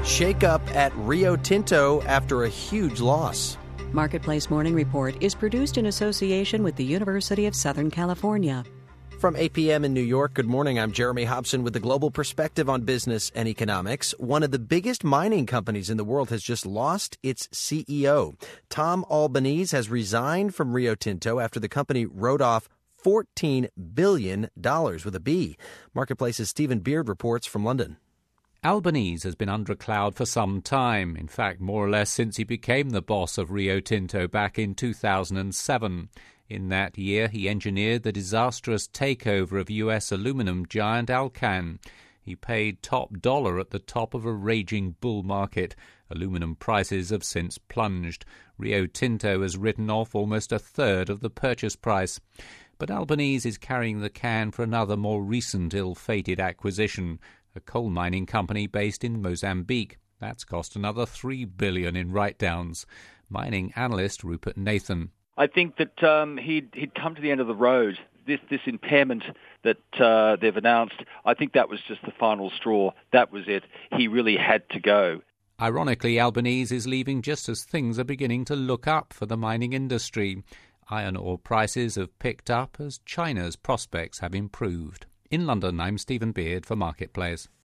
Shake-up at Rio Tinto after a huge loss. Marketplace Morning Report is produced in association with the University of Southern California. From 8 p.m. in New York, good morning. I'm Jeremy Hobson with the global perspective on business and economics. One of the biggest mining companies in the world has just lost its CEO. Tom Albanese has resigned from Rio Tinto after the company wrote off $14 billion with a B. Marketplace's Stephen Beard reports from London. Albanese has been under a cloud for some time, in fact, more or less since he became the boss of Rio Tinto back in 2007. In that year, he engineered the disastrous takeover of U.S. aluminum giant Alcan. He paid top dollar at the top of a raging bull market. Aluminum prices have since plunged. Rio Tinto has written off almost a third of the purchase price. But Albanese is carrying the can for another more recent ill-fated acquisition, a coal mining company based in Mozambique. That's cost another $3 billion in write-downs. Mining analyst Rupert Nathan. I think that he'd come to the end of the road. This impairment that they've announced, I think that was just the final straw. That was it. He really had to go. Ironically, Albanese is leaving just as things are beginning to look up for the mining industry. Iron ore prices have picked up as China's prospects have improved. In London, I'm Stephen Beard for Marketplace.